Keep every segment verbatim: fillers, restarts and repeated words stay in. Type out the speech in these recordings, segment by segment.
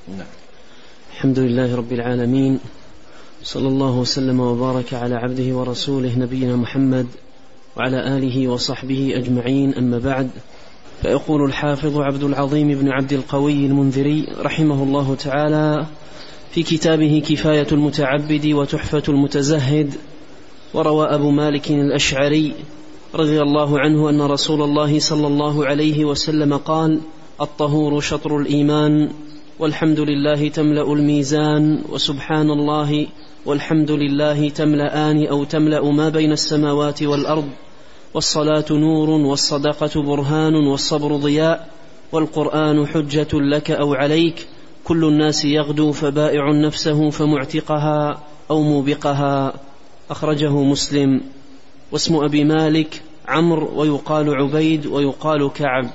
نعم. الحمد لله رب العالمين، صلى الله وسلم وبارك على عبده ورسوله نبينا محمد وعلى آله وصحبه أجمعين، أما بعد. فيقول الحافظ عبد العظيم بن عبد القوي المنذري رحمه الله تعالى في كتابه كفاية المتعبد وتحفة المتزهد: وروى أبو مالك الأشعري رضي الله عنه أن رسول الله صلى الله عليه وسلم قال: الطهور شطر الإيمان، والحمد لله تملأ الميزان، وسبحان الله والحمد لله تملأان أو تملأ ما بين السماوات والأرض، والصلاة نور، والصدقة برهان، والصبر ضياء، والقرآن حجة لك أو عليك، كل الناس يغدو فبائع نفسه فمعتقها أو موبقها. أخرجه مسلم. واسم أبي مالك عمرو، ويقال عبيد، ويقال كعب.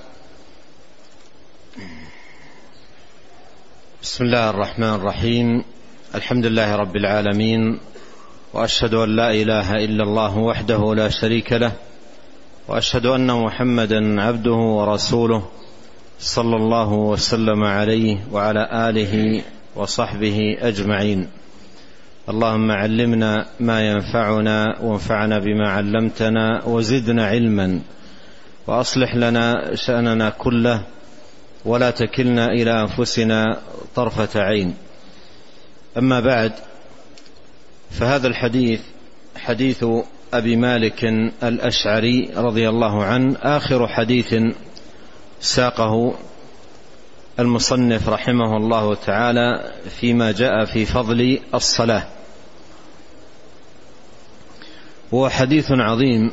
بسم الله الرحمن الرحيم. الحمد لله رب العالمين، وأشهد أن لا إله إلا الله وحده لا شريك له، وأشهد أن محمدا عبده ورسوله صلى الله وسلم عليه وعلى آله وصحبه أجمعين. اللهم علمنا ما ينفعنا، وانفعنا بما علمتنا، وزدنا علما، وأصلح لنا شأننا كله، ولا تكلنا إلى أنفسنا طرفة عين. أما بعد، فهذا الحديث حديث أبي مالك الأشعري رضي الله عنه، آخر حديث ساقه المصنف رحمه الله تعالى فيما جاء في فضل الصلاة. هو حديث عظيم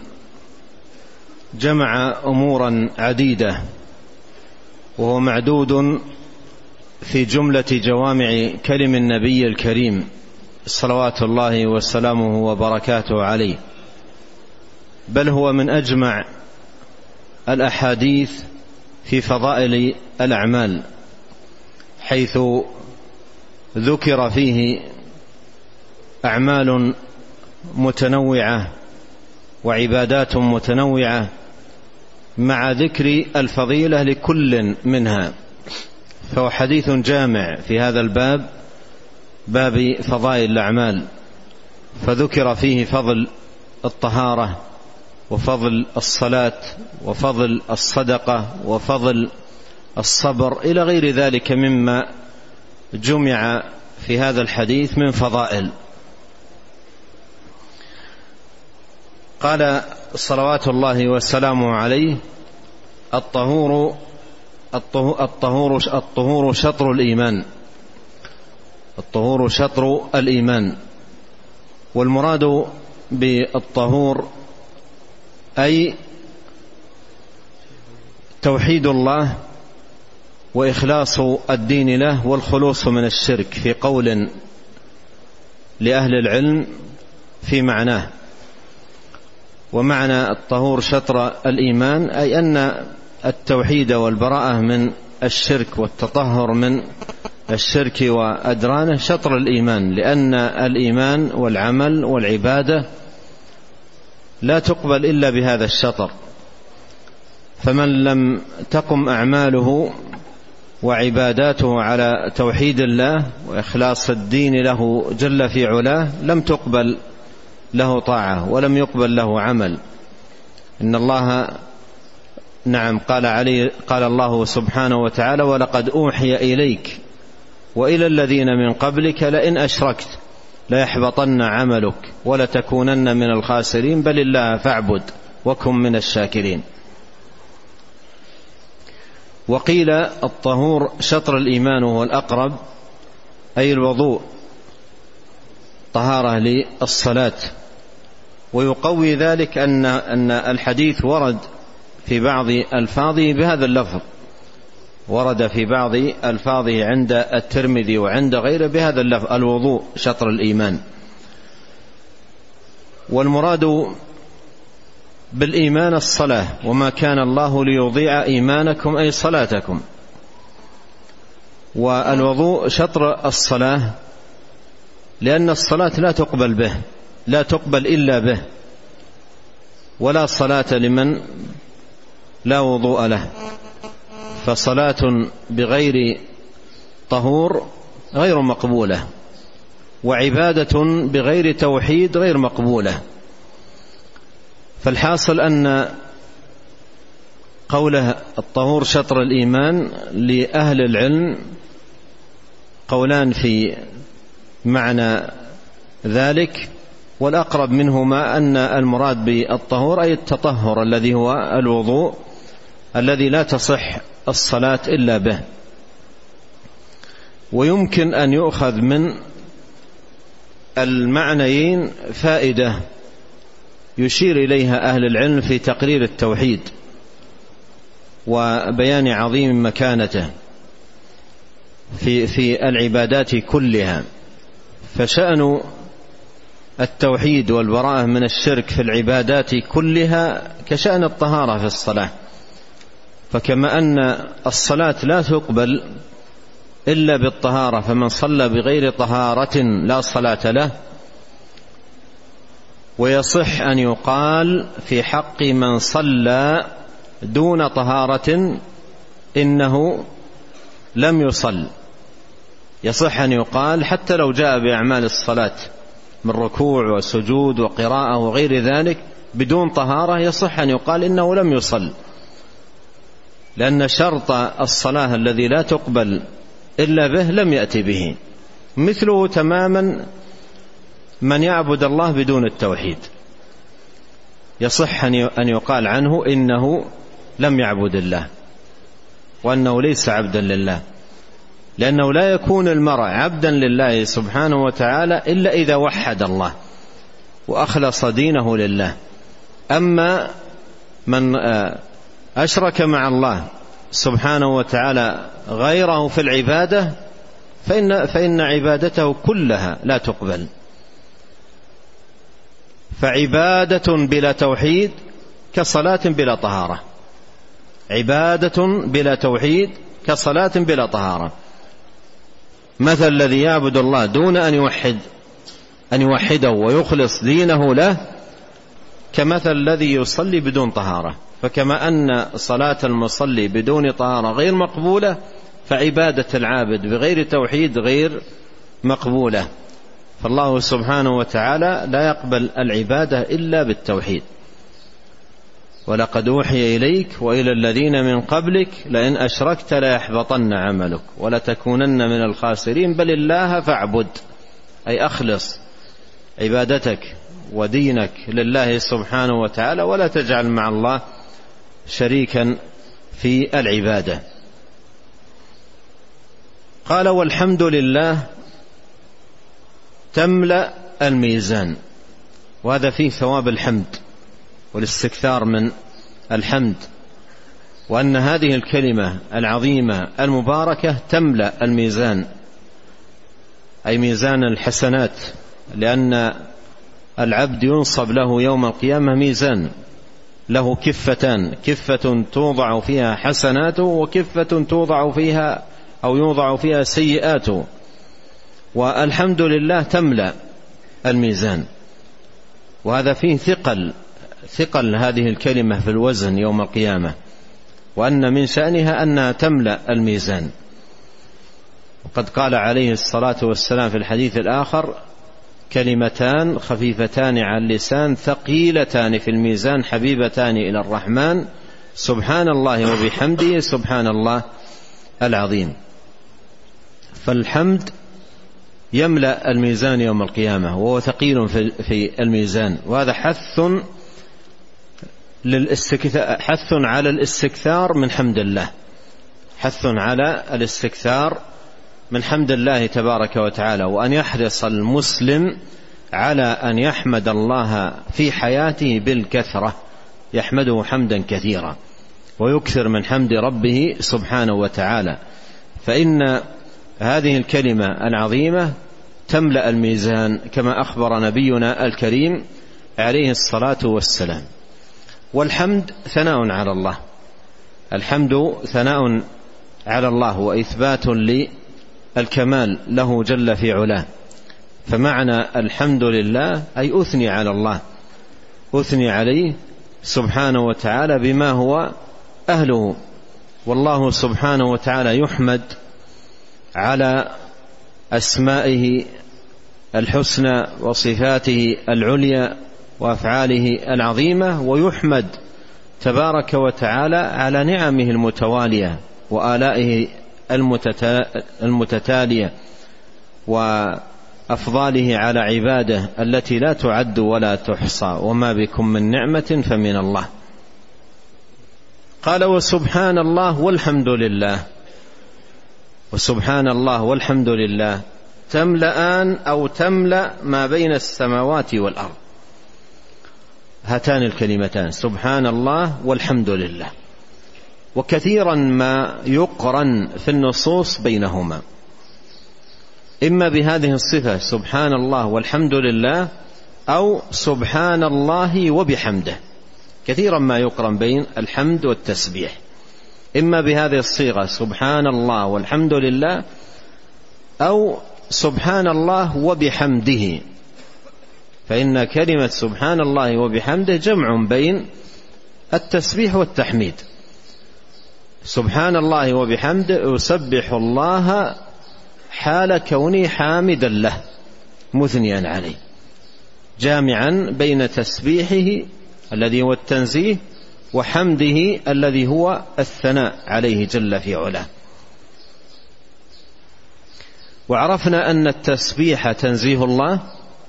جمع أمورا عديدة، وهو معدود في جملة جوامع كلم النبي الكريم صلوات الله وسلامه وبركاته عليه، بل هو من أجمع الأحاديث في فضائل الأعمال، حيث ذكر فيه أعمال متنوعة وعبادات متنوعة مع ذكر الفضيلة لكل منها. فهو حديث جامع في هذا الباب، باب فضائل الأعمال، فذكر فيه فضل الطهارة، وفضل الصلاة، وفضل الصدقة، وفضل الصبر، إلى غير ذلك مما جمع في هذا الحديث من فضائل. قال صلوات الله وسلامه عليه: الطهور الطهور الطهور شطر الإيمان. الطهور شطر الإيمان. والمراد بالطهور أي توحيد الله وإخلاص الدين له والخلوص من الشرك، في قول لأهل العلم في معناه. ومعنى الطهور شطر الإيمان أي أن التوحيد والبراءة من الشرك والتطهر من الشرك وأدرانه شطر الإيمان، لأن الإيمان والعمل والعبادة لا تقبل إلا بهذا الشطر. فمن لم تقم أعماله وعباداته على توحيد الله وإخلاص الدين له جل في علاه لم تقبل له طاعة ولم يقبل له عمل. إن الله نعم قال عليه قال الله سبحانه وتعالى: ولقد أوحي إليك وإلى الذين من قبلك لئن أشركت ليحبطن عملك ولتكونن من الخاسرين بل الله فاعبد وكن من الشاكرين. وقيل الطهور شطر الإيمان وهو الأقرب، أي الوضوء، طهارة للصلاة. ويقوي ذلك أن أن الحديث ورد في بعض ألفاظه بهذا اللفظ، ورد في بعض ألفاظه عند الترمذي وعند غيره بهذا اللفظ: الوضوء شطر الإيمان. والمراد بالإيمان الصلاة، وما كان الله ليضيع إيمانكم أي صلاتكم. والوضوء شطر الصلاة، لأن الصلاة لا تقبل به، لا تقبل إلا به، ولا صلاة لمن لا وضوء له. فصلاة بغير طهور غير مقبولة، وعبادة بغير توحيد غير مقبولة. فالحاصل أن قوله الطهور شطر الإيمان لأهل العلم قولان في معنى ذلك، والأقرب منهما أن المراد بالطهور أي التطهر الذي هو الوضوء الذي لا تصح الصلاة إلا به. ويمكن أن يؤخذ من المعنيين فائدة يشير إليها أهل العلم في تقرير التوحيد وبيان عظيم مكانته في في العبادات كلها. فشأن التوحيد والبراءة من الشرك في العبادات كلها كشأن الطهارة في الصلاة. فكما أن الصلاة لا تقبل إلا بالطهارة، فمن صلى بغير طهارة لا صلاة له، ويصح أن يقال في حق من صلى دون طهارة إنه لم يصل. يصح أن يقال حتى لو جاء بأعمال الصلاة من ركوع وسجود وقراءة وغير ذلك بدون طهارة، يصح أن يقال إنه لم يصل، لأن شرط الصلاة الذي لا تقبل إلا به لم يأتي به. مثله تماما من يعبد الله بدون التوحيد، يصح أن يقال عنه إنه لم يعبد الله وأنه ليس عبدا لله، لأنه لا يكون المرء عبدا لله سبحانه وتعالى إلا إذا وحد الله وأخلص دينه لله. أما من أشرك مع الله سبحانه وتعالى غيره في العبادة فإن, فإن عبادته كلها لا تقبل. فعبادة بلا توحيد كصلاة بلا طهارة، عبادة بلا توحيد كصلاة بلا طهارة. مثل الذي يعبد الله دون أن يوحد أن يوحده ويخلص دينه له كمثل الذي يصلي بدون طهارة. فكما أن صلاة المصلي بدون طهارة غير مقبولة، فعبادة العابد بغير توحيد غير مقبولة. فالله سبحانه وتعالى لا يقبل العبادة إلا بالتوحيد. ولقد أوحي إليك وإلى الذين من قبلك لئن أشركت ليحبطن عملك ولتكونن من الخاسرين بل الله فاعبد، أي أخلص عبادتك ودينك لله سبحانه وتعالى ولا تجعل مع الله شريكا في العبادة. قال والحمد لله تملأ الميزان، وهذا فيه ثواب الحمد والاستكثار من الحمد، وأن هذه الكلمة العظيمة المباركة تملأ الميزان أي ميزان الحسنات، لأن العبد ينصب له يوم القيامة ميزان له كفتان، كفة توضع فيها حسناته وكفة توضع فيها أو يوضع فيها سيئاته. والحمد لله تملأ الميزان، وهذا فيه ثقل ثقل هذه الكلمة في الوزن يوم القيامة، وأن من شأنها أنها تملأ الميزان. وقد قال عليه الصلاة والسلام في الحديث الآخر كلمتان خفيفتان على اللسان ثقيلتان في الميزان حبيبتان إلى الرحمن سبحان الله وبحمده سبحان الله العظيم. فالحمد يملأ الميزان يوم القيامة وهو ثقيل في الميزان، وهذا حث للاستكثار، حث على الاستكثار من حمد الله، حث على الاستكثار من حمد الله تبارك وتعالى، وأن يحرص المسلم على أن يحمد الله في حياته بالكثرة، يحمده حمدا كثيرا ويكثر من حمد ربه سبحانه وتعالى. فإن هذه الكلمة العظيمة تملأ الميزان كما أخبر نبينا الكريم عليه الصلاة والسلام. والحمد ثناء على الله، الحمد ثناء على الله وإثبات للكمال له جل في علاه. فمعنى الحمد لله أي أثني على الله، أثني عليه سبحانه وتعالى بما هو أهله. والله سبحانه وتعالى يحمد على أسمائه الحسنى وصفاته العليا وأفعاله العظيمة، ويحمد تبارك وتعالى على نعمه المتوالية وآلائه المتتالية وأفضاله على عباده التي لا تعد ولا تحصى، وما بكم من نعمة فمن الله. قال وسبحان الله والحمد لله. وسبحان الله والحمد لله تملأان أو تملأ ما بين السماوات والأرض، هاتان الكلمتان سبحان الله والحمد لله. وكثيرا ما يقرن في النصوص بينهما، إما بهذه الصفة سبحان الله والحمد لله، أو سبحان الله وبحمده. كثيرا ما يقرن بين الحمد والتسبيح، إما بهذه الصيغة سبحان الله والحمد لله، أو سبحان الله وبحمده، فإن كلمة سبحان الله وبحمده جمع بين التسبيح والتحميد. سبحان الله وبحمده يسبح الله حال كوني حامدا له مثنيا عليه، جامعا بين تسبيحه الذي هو التنزيه وحمده الذي هو الثناء عليه جل في علاه. وعرفنا أن التسبيح تنزيه الله،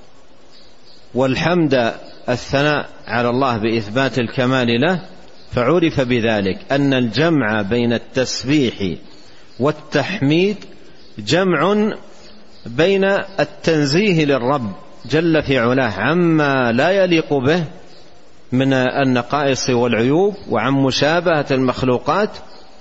والحمد الثناء على الله بإثبات الكمال له، فعرف بذلك أن الجمع بين التسبيح والتحميد جمع بين التنزيه للرب جل في علاه عما لا يليق به من النقائص والعيوب وعن مشابهة المخلوقات،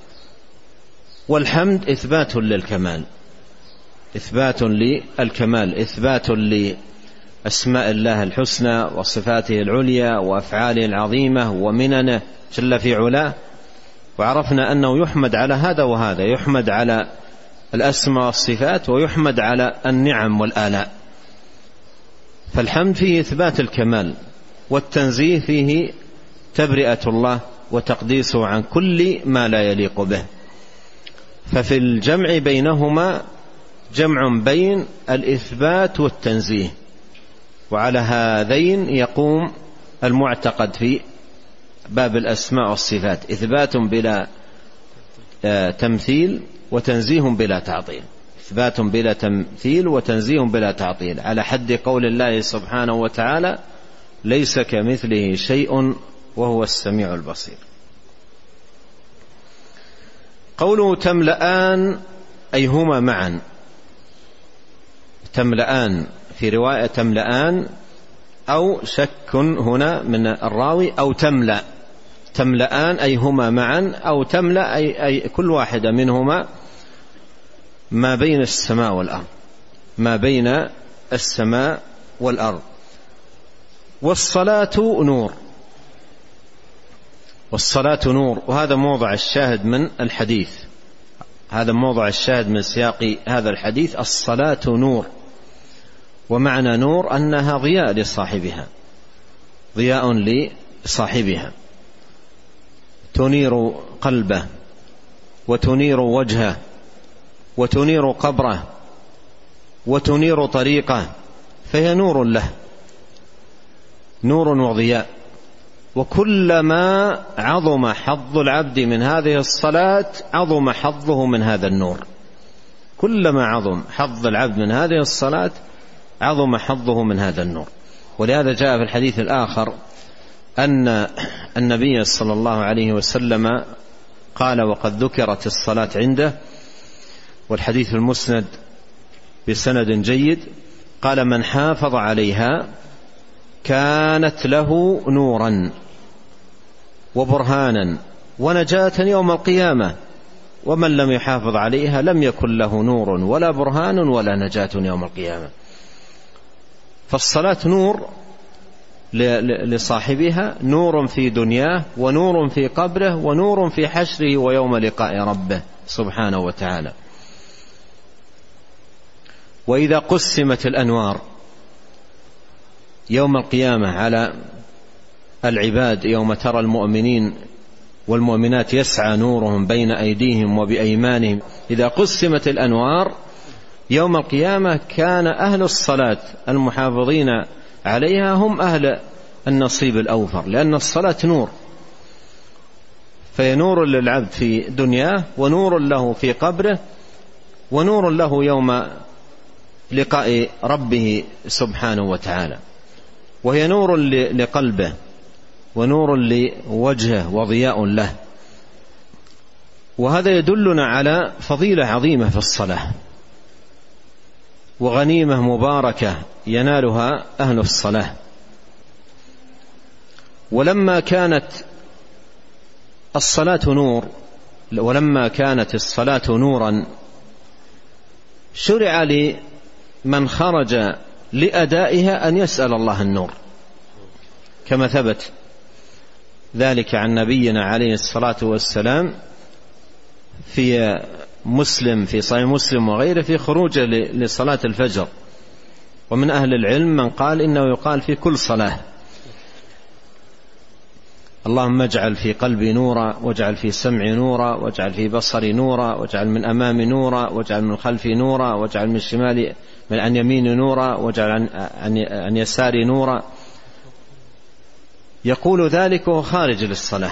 والحمد إثبات للكمال، إثبات للكمال، إثبات لأسماء الله الحسنى وصفاته العليا وأفعاله العظيمة ومننه جل في علاه. وعرفنا أنه يحمد على هذا وهذا، يحمد على الأسماء والصفات ويحمد على النعم والآلاء. فالحمد فيه إثبات الكمال، والتنزيه فيه تبرئة الله وتقديسه عن كل ما لا يليق به. ففي الجمع بينهما جمع بين الإثبات والتنزيه، وعلى هذين يقوم المعتقد في باب الأسماء والصفات، إثبات بلا تمثيل وتنزيه بلا تعطيل، إثبات بلا تمثيل وتنزيه بلا تعطيل، على حد قول الله سبحانه وتعالى ليس كمثله شيء وهو السميع البصير. قوله تملأان أي هما معا، تملأان في رواية تملأان، أو شك هنا من الراوي، أو تملأ، تملأان أي هما معا، أو تملأ أي, أي كل واحدة منهما ما بين السماء والأرض، ما بين السماء والأرض. والصلاة نور، والصلاة نور، وهذا موضع الشاهد من الحديث، هذا موضع الشاهد من سياق هذا الحديث. الصلاة نور، ومعنى نور أنها ضياء لصاحبها، ضياء لصاحبها، تنير قلبه وتنير وجهه وتنير قبره وتنير طريقه، فهي نور له، نور وضياء. وكلما عظم حظ العبد من هذه الصلاة عظم حظه من هذا النور، كلما عظم حظ العبد من هذه الصلاة عظم حظه من هذا النور. ولهذا جاء في الحديث الآخر أن النبي صلى الله عليه وسلم قال وقد ذكرت الصلاة عنده، والحديث المسند بسند جيد، قال من حافظ عليها كانت له نورا وبرهانا ونجاة يوم القيامة، ومن لم يحافظ عليها لم يكن له نور ولا برهان ولا نجاة يوم القيامة. فالصلاة نور لصاحبها، نور في دنياه ونور في قبره ونور في حشره ويوم لقاء ربه سبحانه وتعالى. وإذا قسمت الأنوار يوم القيامة على العباد، يوم ترى المؤمنين والمؤمنات يسعى نورهم بين أيديهم وبأيمانهم. إذا قسمت الأنوار يوم القيامة كان أهل الصلاة المحافظين عليها هم أهل النصيب الأوفر، لأن الصلاة نور، فهي نور للعبد في دنياه ونور له في قبره ونور له يوم لقاء ربه سبحانه وتعالى، وهي نور لقلبه ونور لوجهه وضياء له. وهذا يدلنا على فضيلة عظيمة في الصلاة وغنيمة مباركة ينالها أهل الصلاة. ولما كانت الصلاة نور ولما كانت الصلاة نورا شرع لمن خرج لأدائها أن يسأل الله النور، كما ثبت ذلك عن نبينا عليه الصلاة والسلام في مسلم في صحيح مسلم وغيره في خروجه لصلاة الفجر. ومن أهل العلم من قال إنه يقال في كل صلاة: اللهم اجعل في قلبي نورا، واجعل في سمعي نورا، واجعل في بصري نورا، واجعل من أمامي نورا، واجعل من خلفي نورا، واجعل من شمالي من عن يميني نورا، واجعل عن, عن, عن يساري نورا. يقول ذلك وهو خارج للصلاة،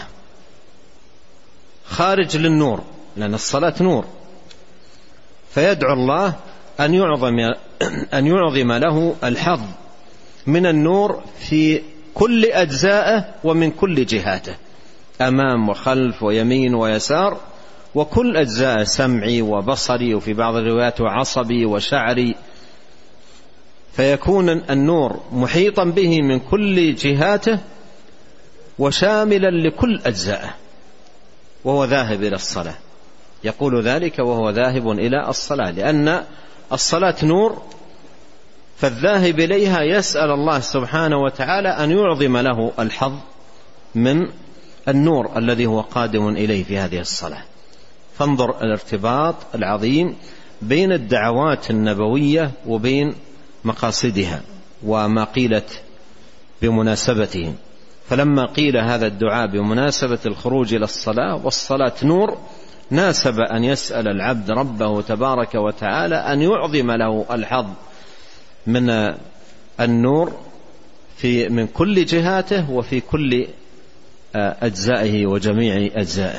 خارج للنور، لأن الصلاة نور، فيدعو الله أن يعظم أن يعظم له الحظ من النور في كل أجزائه ومن كل جهاته، أمام وخلف ويمين ويسار، وكل أجزاء سمعي وبصري، وفي بعض الروايات عصبي وشعري، فيكون النور محيطا به من كل جهاته وشاملا لكل أجزائه وهو ذاهب إلى الصلاة. يقول ذلك وهو ذاهب إلى الصلاة، لأن الصلاة نور، فالذاهب إليها يسأل الله سبحانه وتعالى أن يعظم له الحظ من النور الذي هو قادم إليه في هذه الصلاة. فانظر الارتباط العظيم بين الدعوات النبوية وبين مقاصدها وما قيلت بمناسبته. فلما قيل هذا الدعاء بمناسبة الخروج إلى الصلاة والصلاة نور، ناسب أن يسأل العبد ربه تبارك وتعالى أن يعظم له الحظ من النور في من كل جهاته وفي كل أجزائه وجميع أجزائه.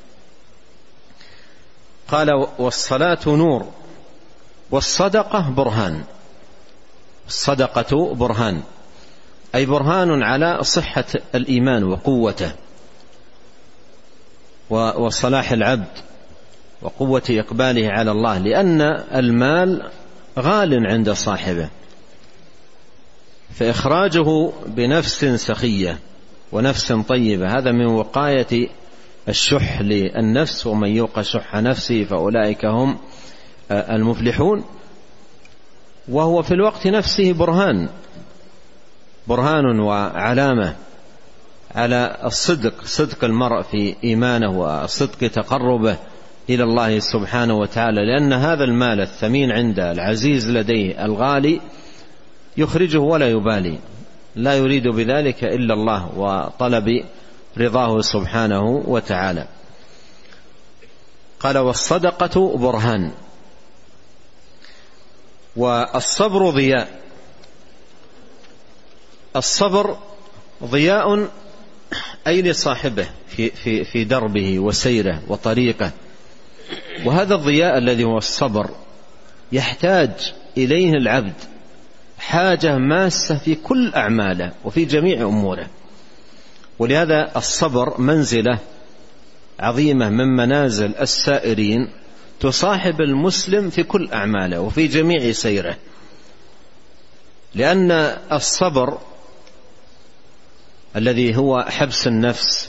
قال: والصلاة نور والصدقة برهان. الصدقة برهان، أي برهان على صحة الإيمان وقوته وصلاح العبد وقوة إقباله على الله، لأن المال غال عند صاحبه، فإخراجه بنفس سخية ونفس طيبة هذا من وقاية الشح للنفس، ومن يوق شح نفسه فأولئك هم المفلحون. وهو في الوقت نفسه برهان برهان وعلامة على الصدق، صدق المرء في إيمانه وصدق تقربه إلى الله سبحانه وتعالى، لأن هذا المال الثمين عنده العزيز لديه الغالي يخرجه ولا يبالي، لا يريد بذلك إلا الله وطلب رضاه سبحانه وتعالى. قال: والصدقة برهان. والصبر ضياء. الصبر ضياء أي لصاحبه في, في, في دربه وسيره وطريقه، وهذا الضياء الذي هو الصبر يحتاج إليه العبد حاجة ماسة في كل أعماله وفي جميع أموره. ولهذا الصبر منزلة عظيمة من منازل السائرين تصاحب المسلم في كل أعماله وفي جميع سيره، لأن الصبر الذي هو حبس النفس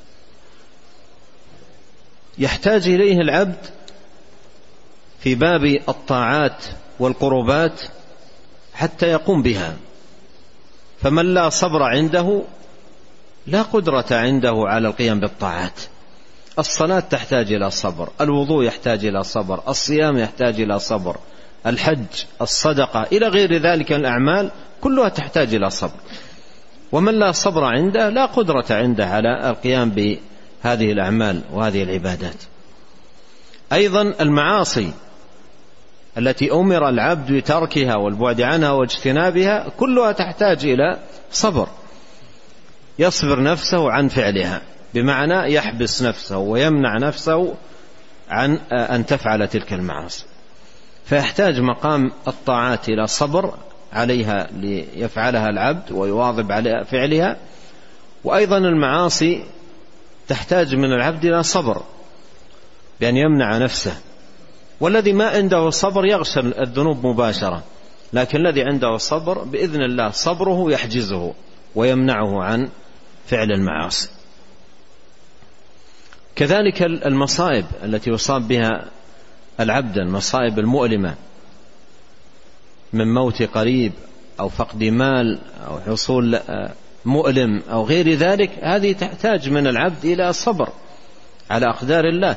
يحتاج إليه العبد في باب الطاعات والقربات حتى يقوم بها، فمن لا صبر عنده لا قدرة عنده على القيام بالطاعات. الصلاة تحتاج إلى صبر، الوضوء يحتاج إلى صبر، الصيام يحتاج إلى صبر، الحج، الصدقة، إلى غير ذلك الأعمال كلها تحتاج إلى صبر. ومن لا صبر عنده لا قدرة عنده على القيام هذه الأعمال وهذه العبادات. أيضا المعاصي التي أمر العبد بتركها والبعد عنها واجتنابها كلها تحتاج إلى صبر، يصبر نفسه عن فعلها، بمعنى يحبس نفسه ويمنع نفسه عن أن تفعل تلك المعاصي، فيحتاج مقام الطاعات إلى صبر عليها ليفعلها العبد ويواظب على فعلها. وأيضا المعاصي تحتاج من العبد إلى صبر بأن يمنع نفسه، والذي ما عنده الصبر يغشى الذنوب مباشرة، لكن الذي عنده الصبر بإذن الله صبره يحجزه ويمنعه عن فعل المعاصي. كذلك المصائب التي يصاب بها العبد، المصائب المؤلمة من موت قريب أو فقد مال أو حصول مؤلم أو غير ذلك، هذه تحتاج من العبد إلى صبر على أقدار الله.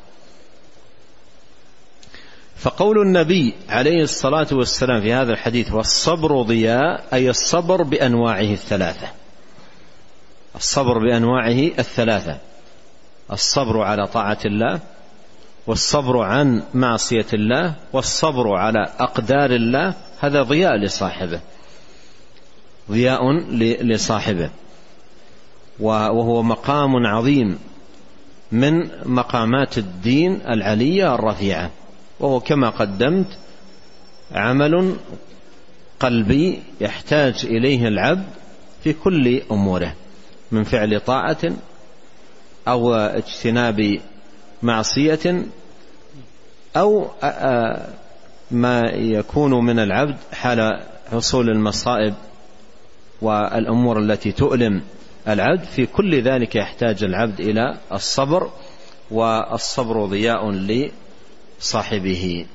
فقول النبي عليه الصلاة والسلام في هذا الحديث والصبر ضياء، أي الصبر بأنواعه الثلاثة، الصبر بأنواعه الثلاثة، الصبر على طاعة الله، والصبر عن معصية الله، والصبر على أقدار الله. هذا ضياء لصاحبه، ضياء لصاحبه، وهو مقام عظيم من مقامات الدين العلية الرفيعة، وهو كما قدمت عمل قلبي يحتاج إليه العبد في كل أموره، من فعل طاعة أو اجتناب معصية أو ما يكون من العبد حال حصول المصائب والأمور التي تؤلم العبد. في كل ذلك يحتاج العبد إلى الصبر، والصبر ضياء لصاحبه.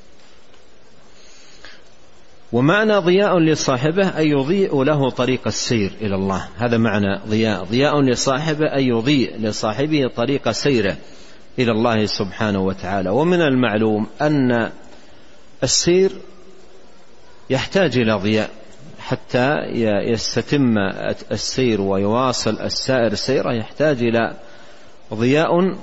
ومعنى ضياء لصاحبه أن يضيء له طريق السير إلى الله، هذا معنى ضياء. ضياء لصاحبه أن يضيء لصاحبه طريق سيره إلى الله سبحانه وتعالى. ومن المعلوم أن السير يحتاج إلى ضياء حتى يستتم السير ويواصل السائر سيره، يحتاج إلى ضياء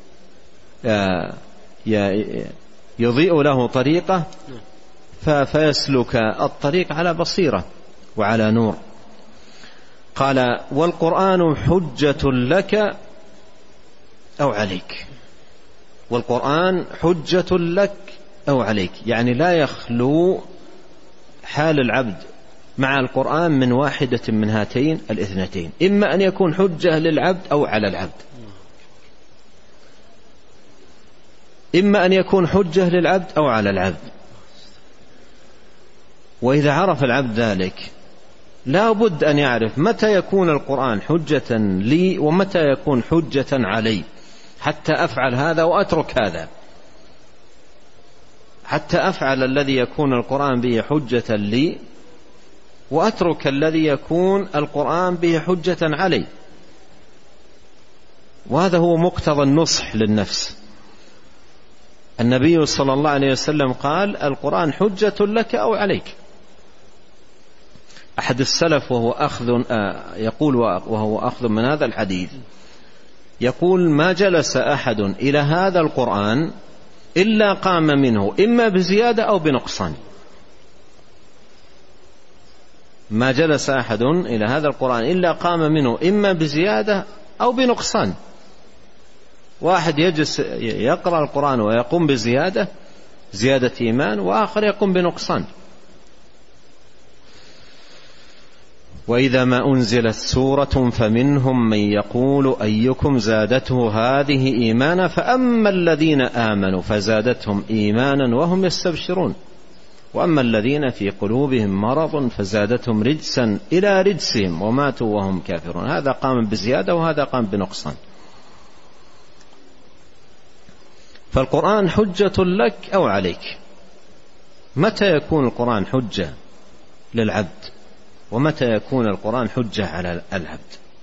يضيء له طريقه فيسلك الطريق على بصيرة وعلى نور. قال والقرآن حجة لك أو عليك، والقرآن حجة لك أو عليك، يعني لا يخلو حال العبد مع القرآن من واحدة من هاتين الاثنتين، إما أن يكون حجة للعبد أو على العبد، إما أن يكون حجة للعبد أو على العبد. وإذا عرف العبد ذلك لا بد أن يعرف متى يكون القرآن حجة لي ومتى يكون حجة علي، حتى أفعل هذا وأترك هذا، حتى أفعل الذي يكون القرآن به حجة لي وأترك الذي يكون القرآن به حجة علي. وهذا هو مقتضى النصح للنفس. النبي صلى الله عليه وسلم قال القرآن حجة لك أو عليك. أحد السلف وهو أخذ يقول وهو أخذ من هذا الحديث يقول ما جلس أحد إلى هذا القرآن إلا قام منه إما بزيادة أو بنقصان، ما جلس أحد إلى هذا القرآن إلا قام منه إما بزيادة أو بنقصان. واحد يجلس يقرأ القرآن ويقوم بزيادة زيادة إيمان، وآخر يقوم بنقصان. وإذا ما أنزلت سورة فمنهم من يقول أيكم زادته هذه إيمانا فأما الذين آمنوا فزادتهم إيمانا وهم يستبشرون وأما الذين في قلوبهم مرض فزادتهم رجسا إلى رجسهم وماتوا وهم كافرون. هذا قام بزيادة وهذا قام بنقصان. فالقرآن حجة لك أو عليك. متى يكون القرآن حجة للعبد ومتى يكون القرآن حجة على العبد؟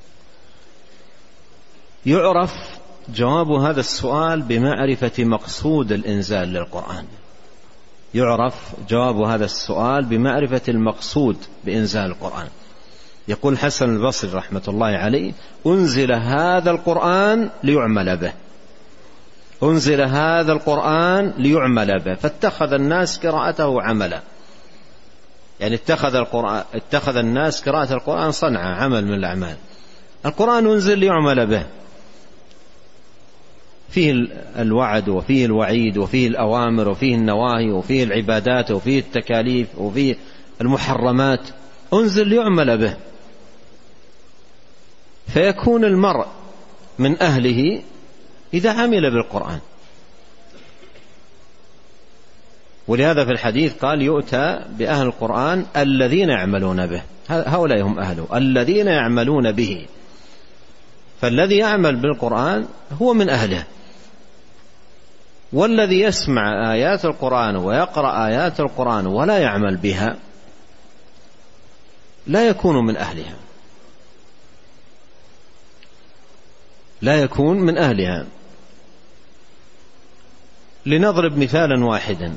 يعرف جواب هذا السؤال بمعرفة مقصود الإنزال للقرآن. يعرف جواب هذا السؤال بمعرفة المقصود بإنزال القرآن. يقول الحسن البصري رحمة الله عليه: أنزل هذا القرآن ليعمل به، أنزل هذا القرآن ليعمل به، فاتخذ الناس قراءته عملا، يعني اتخذ القرآن اتخذ الناس قراءة القرآن صنعة، عمل من الأعمال. القرآن أنزل ليعمل به، فيه الوعد وفيه الوعيد وفيه الأوامر وفيه النواهي وفيه العبادات وفيه التكاليف وفيه المحرمات، أنزل ليعمل به، فيكون المرء من أهله إذا عمل بالقرآن. ولهذا في الحديث قال: يؤتى بأهل القرآن الذين يعملون به، هؤلاء هم أهله الذين يعملون به. فالذي يعمل بالقرآن هو من أهله، والذي يسمع آيات القرآن ويقرأ آيات القرآن ولا يعمل بها لا يكون من أهلها، لا يكون من أهلها. لنضرب مثالا واحدا: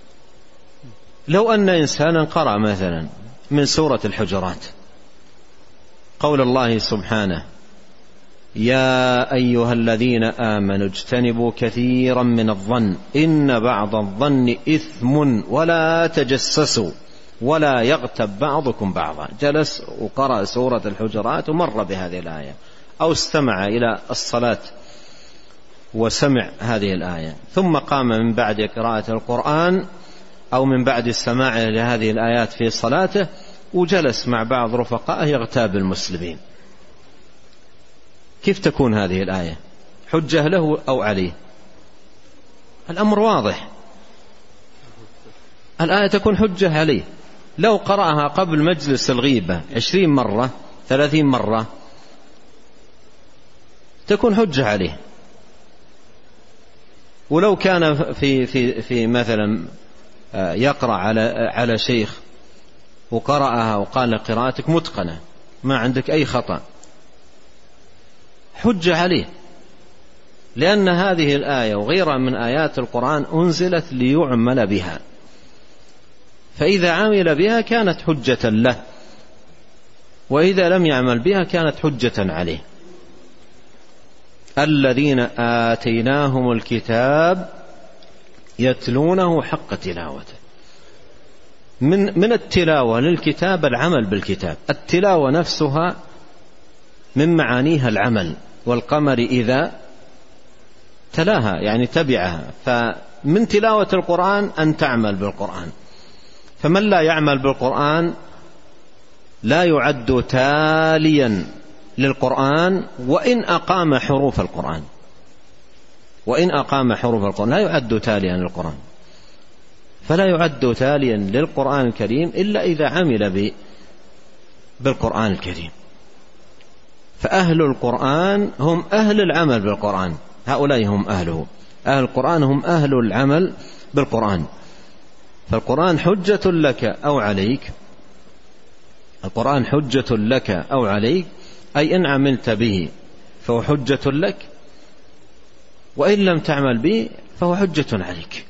لو أن إنسانا قرأ مثلا من سورة الحجرات قول الله سبحانه: يا أيها الذين آمنوا اجتنبوا كثيرا من الظن إن بعض الظن إثم ولا تجسسوا ولا يغتب بعضكم بعضا. جلس وقرأ سورة الحجرات ومر بهذه الآية، أو استمع إلى الصلاة وسمع هذه الآية، ثم قام من بعد قراءة القرآن أو من بعد السماع لهذه الآيات في صلاته وجلس مع بعض رفقائه يغتاب المسلمين. كيف تكون هذه الآية؟ حجة له أو عليه؟ الأمر واضح، الآية تكون حجة عليه. لو قرأها قبل مجلس الغيبة عشرين مرة ثلاثين مرة تكون حجة عليه. ولو كان في في في مثلا يقرأ على على شيخ وقرأها وقال قراءتك متقنة ما عندك أي خطأ، حجة عليه، لأن هذه الآية وغيرها من آيات القرآن أنزلت ليعمل بها، فإذا عمل بها كانت حجة له، وإذا لم يعمل بها كانت حجة عليه. الذين آتيناهم الكتاب يتلونه حق تلاوته. من من التلاوة للكتاب العمل بالكتاب، التلاوة نفسها من معانيها العمل، والقمر إذا تلاها يعني تبعها، فمن تلاوة القرآن أن تعمل بالقرآن. فمن لا يعمل بالقرآن لا يعد تاليا للقرآن وإن أقام حروف القرآن، وإن أقام حروف القرآن لا يعد تاليا للقرآن، فلا يعد تاليا للقرآن الكريم إلا إذا عمل بالقرآن الكريم. فأهل القرآن هم أهل العمل بالقرآن، هؤلاء هم أهله، أهل القرآن هم أهل العمل بالقرآن. فالقرآن حجة لك أو عليك، القرآن حجة لك أو عليك، أي إن عملت به فهو حجة لك، وإن لم تعمل به فهو حجة عليك.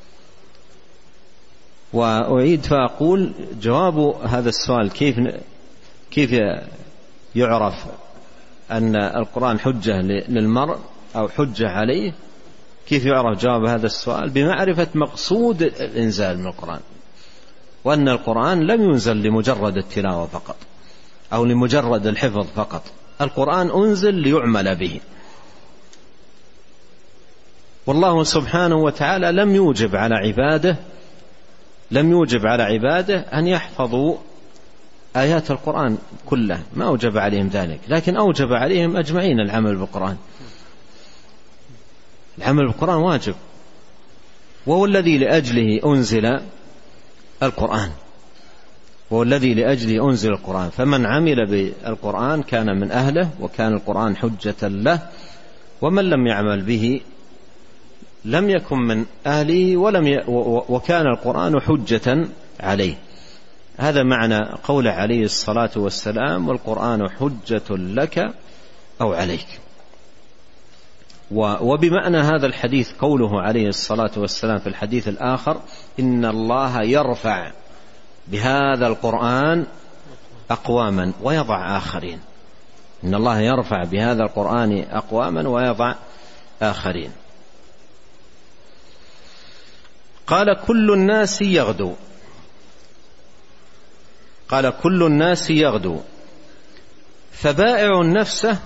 وأعيد فأقول جواب هذا السؤال: كيف كيف يعرف أن القرآن حجة للمرء أو حجة عليه؟ كيف يعرف جواب هذا السؤال؟ بمعرفة مقصود الإنزال من القرآن، وأن القرآن لم ينزل لمجرد التلاوة فقط أو لمجرد الحفظ فقط، القرآن أنزل ليعمل به. والله سبحانه وتعالى لم يوجب على عباده لم يوجب على عباده أن يحفظوا آيات القرآن كله، ما أوجب عليهم ذلك، لكن أوجب عليهم أجمعين العمل بالقرآن. العمل بالقرآن واجب، وهو الذي لأجله أنزل القرآن، وهو الذي لأجله أنزل القرآن. فمن عمل بالقرآن كان من أهله وكان القرآن حجة له، ومن لم يعمل به لم يكن من أهله ولم ي... وكان القرآن حجة عليه. هذا معنى قول عليه الصلاة والسلام: والقرآن حجة لك أو عليك. وبمعنى هذا الحديث قوله عليه الصلاة والسلام في الحديث الآخر: إن الله يرفع بهذا القرآن أقواما ويضع آخرين. إن الله يرفع بهذا القرآن أقواما ويضع آخرين. قال كل الناس يغدو، قال كل الناس يغدو فبائع نفسه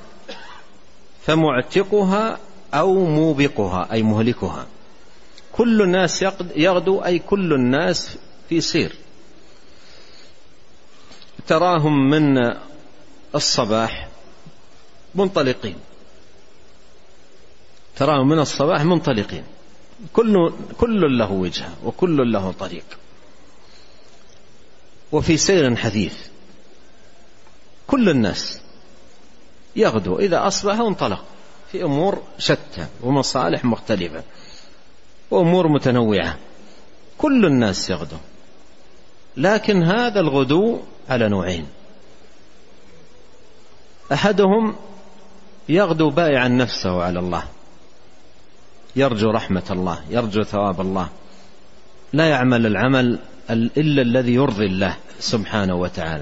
فمعتقها أو موبقها أي مهلكها. كل الناس يغدو أي كل الناس في سير، تراهم من الصباح منطلقين، تراهم من الصباح منطلقين، كل كل له وجهة وكل له طريق وفي سير حثيث. كل الناس يغدو إذا أصبح وانطلق في أمور شتى ومصالح مختلفة وأمور متنوعة. كل الناس يغدو، لكن هذا الغدو على نوعين: أحدهم يغدو بائعا نفسه على الله، يرجو رحمة الله، يرجو ثواب الله، لا يعمل العمل إلا الذي يرضي الله سبحانه وتعالى،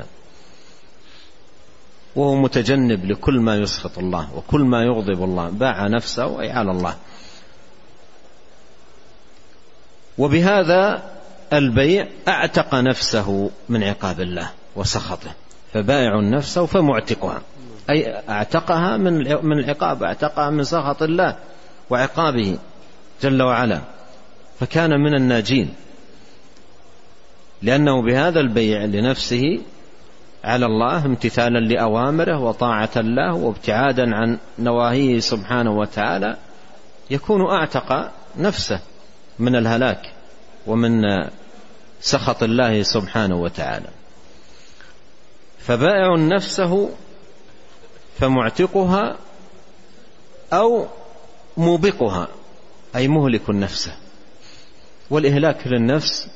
وهو متجنب لكل ما يسخط الله وكل ما يغضب الله، باع نفسه أي على الله. وبهذا البيع اعتق نفسه من عقاب الله وسخطه، فبائع نفسه فمعتقها أي اعتقها من العقاب، اعتقها من سخط الله وعقابه جل وعلا، فكان من الناجين، لأنه بهذا البيع لنفسه على الله امتثالا لأوامره وطاعة الله وابتعادا عن نواهيه سبحانه وتعالى يكون اعتق نفسه من الهلاك ومن سخط الله سبحانه وتعالى. فبائع نفسه فمعتقها أو موبقها أي مهلك نفسه. والإهلاك للنفس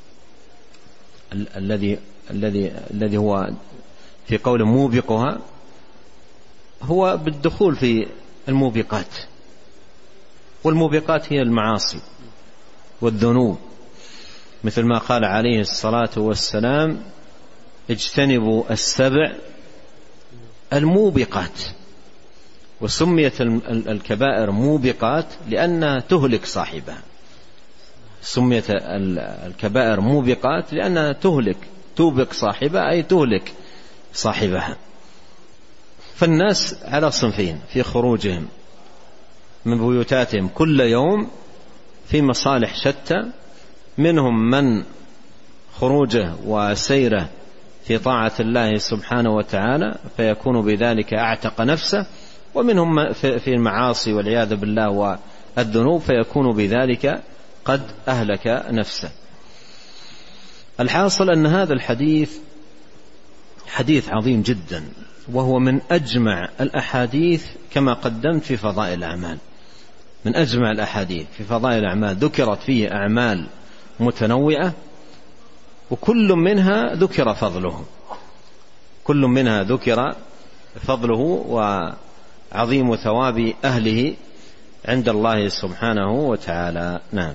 الذي الذي الذي هو في قول موبقها هو بالدخول في الموبقات، والموبقات هي المعاصي والذنوب، مثل ما قال عليه الصلاة والسلام: اجتنبوا السبع الموبقات. وسميت الكبائر موبقات لأنها تهلك صاحبها، سميت الكبائر موبقات لأنها تهلك، توبق صاحبها أي تهلك صاحبها. فالناس على صنفين في خروجهم من بيوتاتهم كل يوم في مصالح شتى، منهم من خروجه وسيره في طاعة الله سبحانه وتعالى فيكون بذلك اعتق نفسه، ومنهم في المعاصي والعياذ بالله والذنوب فيكون بذلك قد أهلك نفسه. الحاصل أن هذا الحديث حديث عظيم جدا، وهو من أجمع الأحاديث كما قدمت في فضائل الأعمال، من أجمع الأحاديث في فضائل الأعمال، ذكرت فيه أعمال متنوعة وكل منها ذكر فضله، كل منها ذكر فضله وعظيم ثواب أهله عند الله سبحانه وتعالى. نعم.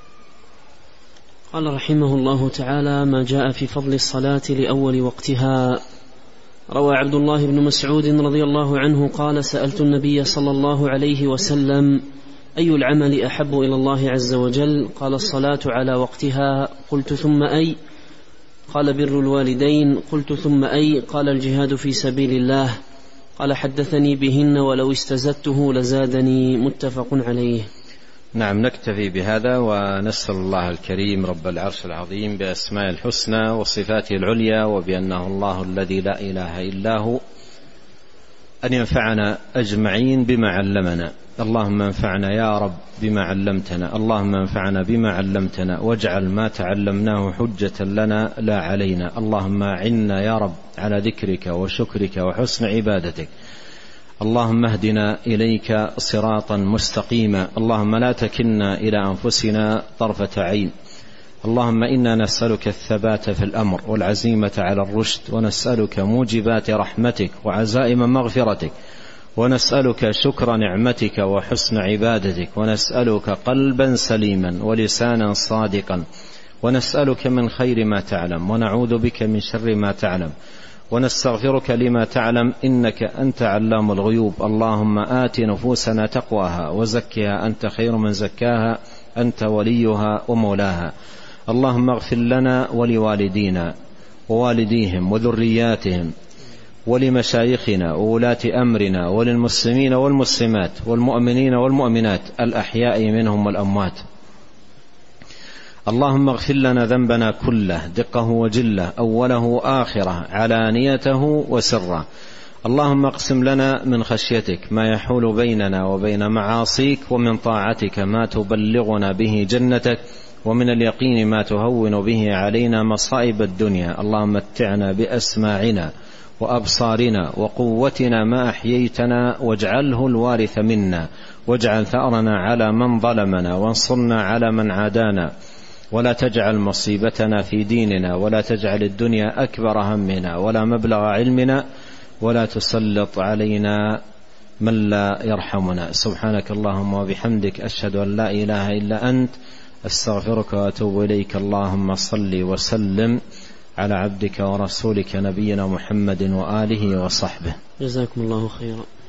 قال رحمه الله تعالى: ما جاء في فضل الصلاة لأول وقتها. روى عبد الله بن مسعود رضي الله عنه قال: سألت النبي صلى الله عليه وسلم: أي العمل أحب إلى الله عز وجل؟ قال: الصلاة على وقتها. قلت: ثم أي؟ قال: بر الوالدين. قلت: ثم أي؟ قال: الجهاد في سبيل الله. قال: حدثني بهن ولو استزدته لزادني. متفق عليه. نعم، نكتفي بهذا ونسأل الله الكريم رب العرش العظيم بأسماء الحسنى وصفاته العليا وبأنه الله الذي لا إله إلا هو أن ينفعنا أجمعين بما علمنا. اللهم انفعنا يا رب بما علمتنا، اللهم انفعنا بما علمتنا واجعل ما تعلمناه حجة لنا لا علينا. اللهم أعنا يا رب على ذكرك وشكرك وحسن عبادتك. اللهم اهدنا إليك صراطا مستقيما. اللهم لا تكلنا إلى أنفسنا طرفة عين. اللهم إنا نسألك الثبات في الأمر والعزيمة على الرشد، ونسألك موجبات رحمتك وعزائم مغفرتك، ونسألك شكر نعمتك وحسن عبادتك، ونسألك قلبا سليما ولسانا صادقا، ونسألك من خير ما تعلم ونعوذ بك من شر ما تعلم، ونستغفرك لما تعلم إنك أنت علام الغيوب. اللهم آت نفوسنا تقواها وزكها أنت خير من زكاها أنت وليها ومولاها. اللهم اغفر لنا ولوالدينا ووالديهم وذرياتهم ولمشايخنا وولاة أمرنا وللمسلمين والمسلمات والمؤمنين والمؤمنات الأحياء منهم والأموات. اللهم اغفر لنا ذنبنا كله دقه وجله أوله آخره علانيته وسره. اللهم اقسم لنا من خشيتك ما يحول بيننا وبين معاصيك، ومن طاعتك ما تبلغنا به جنتك، ومن اليقين ما تهون به علينا مصائب الدنيا. اللهم متعنا بأسماعنا وأبصارنا وقوتنا ما أحييتنا، واجعله الوارث منا، واجعل ثأرنا على من ظلمنا، وانصرنا على من عادانا، ولا تجعل مصيبتنا في ديننا، ولا تجعل الدنيا أكبر همنا ولا مبلغ علمنا، ولا تسلط علينا من لا يرحمنا. سبحانك اللهم وبحمدك، أشهد أن لا إله إلا أنت، أستغفرك وأتوب إليك. اللهم صل وسلم على عبدك ورسولك نبينا محمد وآله وصحبه. جزاكم الله خيرا.